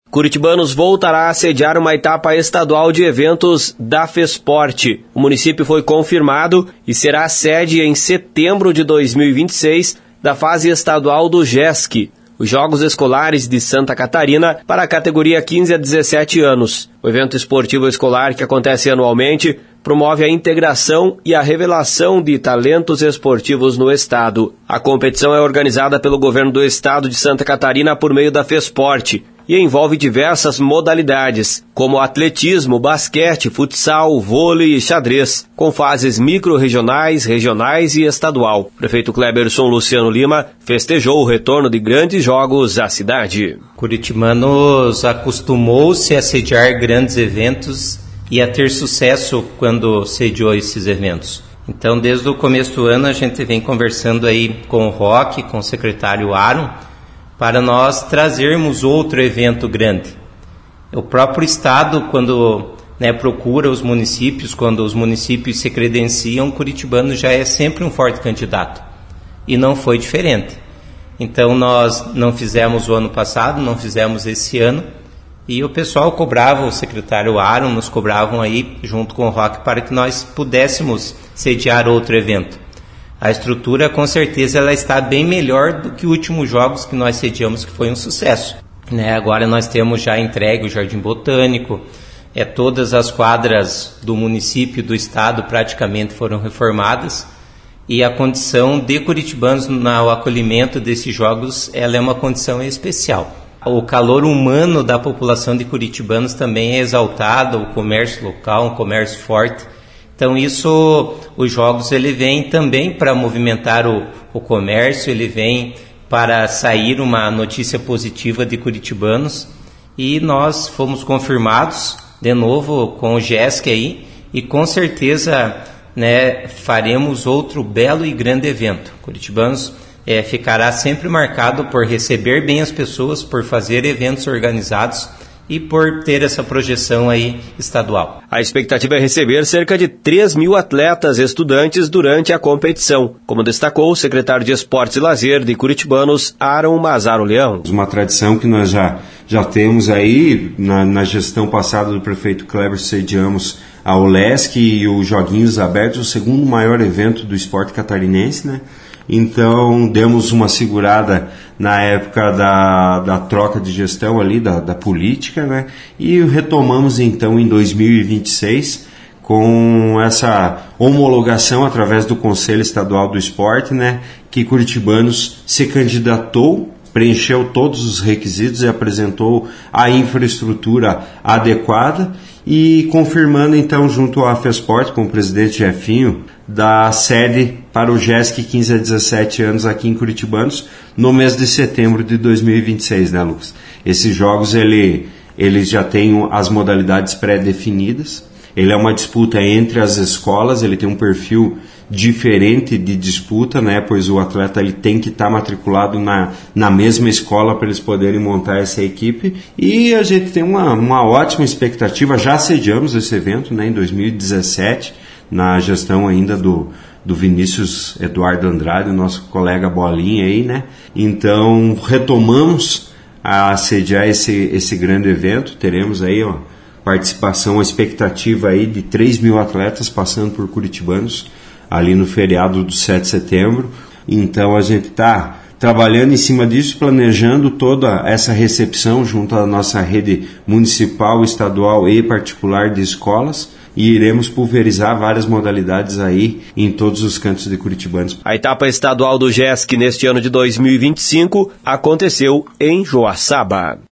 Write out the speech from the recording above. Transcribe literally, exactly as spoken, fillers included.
Curitibanos voltará a sediar uma etapa estadual de eventos da FESPORT. O município foi confirmado e será a sede em setembro de dois mil e vinte e seis da fase estadual do GESC, os Jogos Escolares de Santa Catarina, para a categoria quinze a dezessete anos. O evento esportivo escolar, que acontece anualmente, promove a integração e a revelação de talentos esportivos no estado. A competição é organizada pelo governo do estado de Santa Catarina por meio da FESPORT e envolve diversas modalidades, como atletismo, basquete, futsal, vôlei e xadrez, com fases micro-regionais, regionais e estadual. O prefeito Cleberson Luciano Lima festejou o retorno de grandes jogos à cidade. Curitibanos acostumou-se a sediar grandes eventos e a ter sucesso quando sediou esses eventos. Então, desde o começo do ano, a gente vem conversando aí com o Roque, com o secretário Aaron, para nós trazermos outro evento grande. O próprio Estado, quando né, procura os municípios, quando os municípios se credenciam, Curitibano já é sempre um forte candidato. E não foi diferente. Então, nós não fizemos o ano passado, não fizemos esse ano, e o pessoal cobrava, o secretário Aaron nos cobravam aí, junto com o Roque, para que nós pudéssemos sediar outro evento. A estrutura, com certeza, ela está bem melhor do que os últimos jogos que nós sediamos, que foi um sucesso. Né? Agora nós temos já entregue o Jardim Botânico, é, todas as quadras do município e do estado praticamente foram reformadas, e a condição de curitibanos no acolhimento desses jogos, ela é uma condição especial. O calor humano da população de curitibanos também é exaltado, o comércio local, um comércio forte. Então isso, os jogos, ele vem também para movimentar o, o comércio, ele vem para sair uma notícia positiva de curitibanos, e nós fomos confirmados de novo com o GESC aí, e com certeza né, faremos outro belo e grande evento. Curitibanos é, ficará sempre marcado por receber bem as pessoas, por fazer eventos organizados e por ter essa projeção aí estadual. A expectativa é receber cerca de três mil atletas estudantes durante a competição, como destacou o secretário de Esportes e Lazer de Curitibanos, Aaron Mazaro Leão. Uma tradição que nós já, já temos aí, na, na gestão passada do prefeito Kleber, sediamos a OLESC e os Joguinhos Abertos, o segundo maior evento do esporte catarinense, né? Então, demos uma segurada na época da, da troca de gestão ali, da, da política, né? E retomamos então em dois mil e vinte e seis com essa homologação através do Conselho Estadual do Esporte, né? Que Curitibanos se candidatou, preencheu todos os requisitos e apresentou a infraestrutura adequada, e confirmando então junto à FESPORT, com o presidente Jefinho, da sede para o GESC quinze a dezessete anos aqui em Curitibanos, no mês de setembro de dois mil e vinte e seis, né, Lucas? Esses jogos, ele, eles já têm as modalidades pré-definidas, ele é uma disputa entre as escolas, ele tem um perfil diferente de disputa, né? Pois o atleta ele tem que estar tá matriculado na, na mesma escola para eles poderem montar essa equipe, e a gente tem uma, uma ótima expectativa. Já sediamos esse evento, né, em dois mil e dezessete, na gestão ainda do, do Vinícius Eduardo Andrade, o nosso colega Bolinha aí, né? Então retomamos a sediar esse, esse grande evento. Teremos aí, ó, participação, a expectativa aí de três mil atletas passando por Curitibanos ali no feriado do sete de setembro. Então a gente está trabalhando em cima disso, planejando toda essa recepção junto à nossa rede municipal, estadual e particular de escolas, e iremos pulverizar várias modalidades aí em todos os cantos de Curitibanos. A etapa estadual do GESC neste ano de dois mil e vinte e cinco aconteceu em Joaçaba.